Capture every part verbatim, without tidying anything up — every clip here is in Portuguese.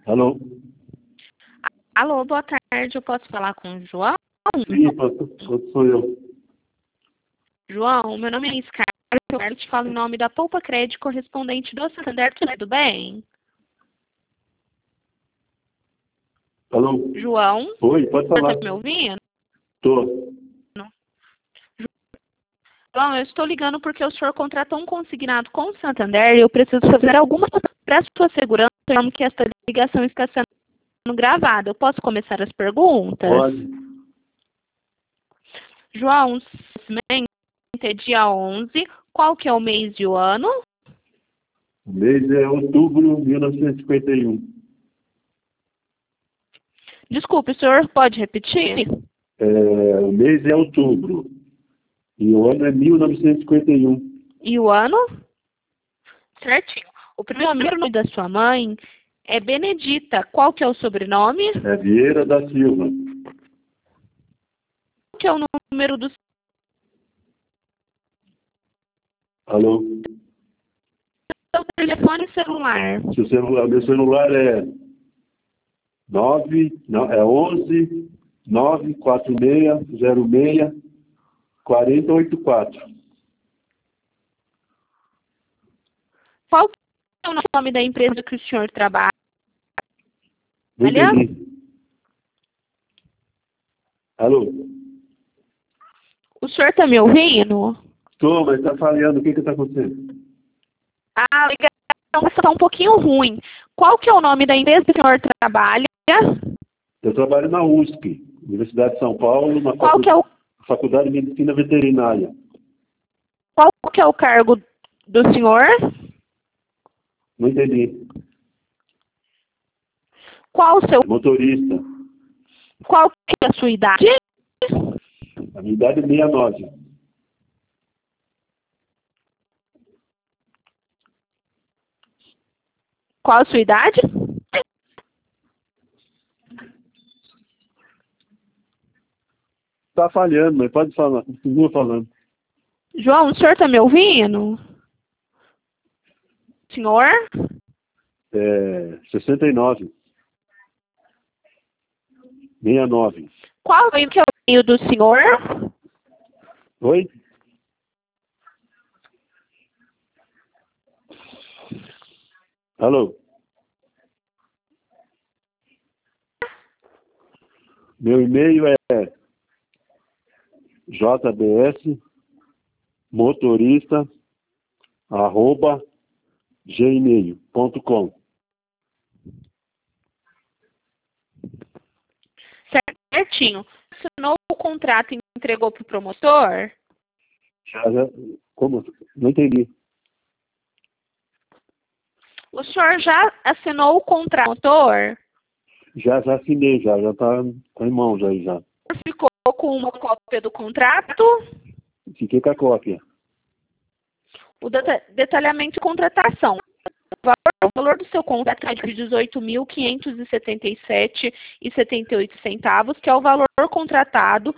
Alô? Alô, boa tarde. Eu posso falar com o João? Sim, pastor, sou eu. João, meu nome é Scarlett. Eu quero te falar em nome da Poupa Crédito correspondente do Santander. Tudo bem? Alô? João? Oi, pode falar. Você tá me ouvindo? Tô. João, eu estou ligando porque o senhor contratou um consignado com o Santander e eu preciso fazer alguma coisa para a sua segurança, como que esta ligação está sendo gravada. Eu posso começar as perguntas? Pode. João, é dia onze. Qual que é o mês e o ano? O mês é outubro de mil novecentos e cinquenta e um. Desculpe, o senhor pode repetir? É, o mês é outubro. E o ano é mil novecentos e cinquenta e um. E o ano? Certinho. O primeiro nome da sua mãe é Benedita. Qual que é o sobrenome? É Vieira da Silva. Qual que é o número do Alô? seu telefone celular? Seu celular, meu celular é nove, não, é onze nove quatro seis zero seis quatro zero oito quatro. Qual que é o nome da empresa que o senhor trabalha? Não entendi. Alô? O senhor está me ouvindo? Tô, mas tá falhando. O que que tá acontecendo? Ah, a ligação está um pouquinho ruim. Qual que é o nome da empresa que o senhor trabalha? Eu trabalho na U S P, Universidade de São Paulo, na Qual facu que é o, Faculdade de Medicina Veterinária. qual que é o cargo do senhor? Não entendi. Qual o seu, Motorista. qual que é a sua idade? A minha idade é sessenta e nove. Qual a sua idade? Tá falhando, mas pode falar. Continua falando. João, o senhor está me ouvindo? Senhor? É, sessenta e nove. sessenta e nove. Qual é o que é o e-mail do senhor? Oi? Alô? Meu e-mail é jbs motorista arroba gmail ponto com. Certinho. Assinou o contrato e entregou para o promotor? Já, já, como? Não entendi. O senhor já assinou o contrato com o promotor? Já, já assinei, já, já tá, tá em mãos aí já. Ficou com uma cópia do contrato? Fiquei com a cópia. O deta- detalhamento de contratação. O valor, o valor do seu contrato é de dezoito mil quinhentos e setenta e sete reais e setenta e oito centavos, que é o valor contratado,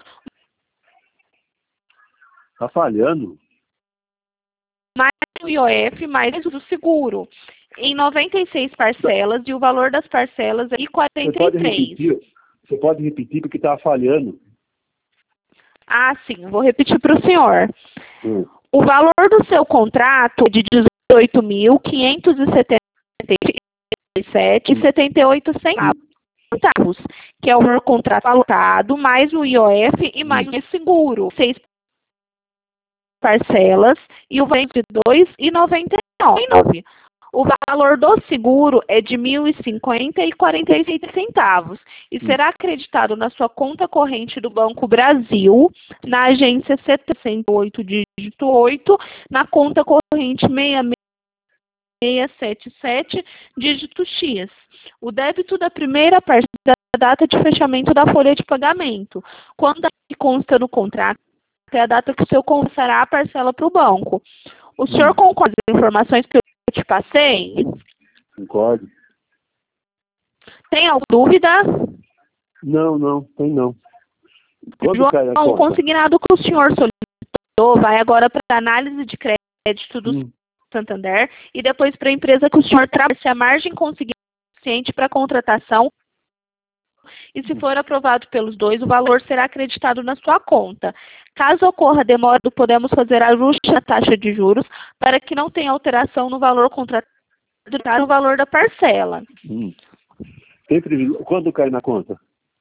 Tá falhando? mais o I O F, mais o seguro, em noventa e seis parcelas, e o valor das parcelas é de Você quarenta e pode três. repetir? Você pode repetir porque tá falhando. Ah, Ah, sim, vou repetir para o senhor. Hum. O valor do seu contrato é de dezoito mil quinhentos e setenta e sete reais e setenta e oito centavos, que é o valor contratado, mais o I O F e mais o seguro. Seis parcelas e o valor de dois reais e noventa e nove. O valor do seguro é de mil e cinquenta reais e quarenta e seis centavos e será acreditado na sua conta corrente do Banco Brasil, na agência setecentos e oito, dígito oito, na conta corrente seis seis sete sete, dígito X. O débito da primeira parte da data de fechamento da folha de pagamento, quando consta no contrato, é a data que o senhor compensará a parcela para o banco. O senhor concorda com as informações que eu te passei? Concordo. Tem alguma dúvida? Não, não, tem não. Quando João, cai a o conta? consignado que o senhor solicitou vai agora para a análise de crédito do Hum. Santander e depois para a empresa que o senhor trabalha. Se a margem consignada suficiente para a contratação e, se for aprovado pelos dois, o valor será acreditado na sua conta. Caso ocorra demora, podemos fazer ajuste na taxa de juros para que não tenha alteração no valor contratado no valor da parcela. Hum. Tem previsão? Quando cai na conta?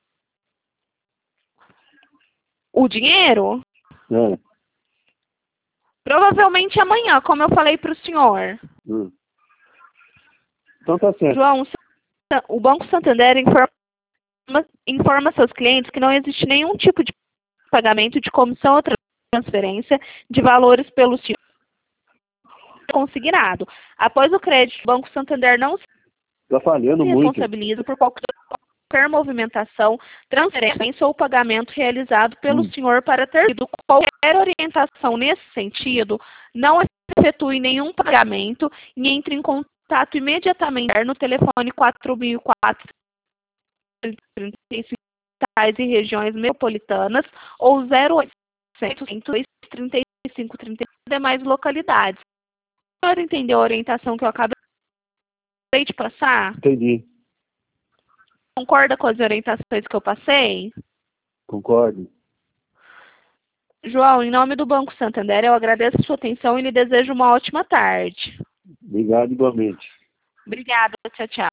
O dinheiro? É. Provavelmente amanhã, como eu falei para o senhor. Hum. Então tá certo. João, o Banco Santander informa, informa seus clientes que não existe nenhum tipo de pagamento de comissão ou transferência de valores pelo senhor consignado. Após o crédito, o Banco Santander não se Tá falhando muito. responsabiliza por qualquer qualquer movimentação, transferência ou pagamento realizado pelo Hum. senhor para ter tido qualquer orientação nesse sentido, não efetue nenhum pagamento e entre em contato imediatamente no telefone quatro mil e quatro, trinta e cinco e regiões metropolitanas ou zero oitocentos, trinta e cinco, trinta e demais localidades. O senhor entendeu a orientação que eu acabei de passar? Entendi. Concorda com as orientações que eu passei? Concordo. João, em nome do Banco Santander, eu agradeço a sua atenção e lhe desejo uma ótima tarde. Obrigado igualmente. Obrigada, tchau, tchau.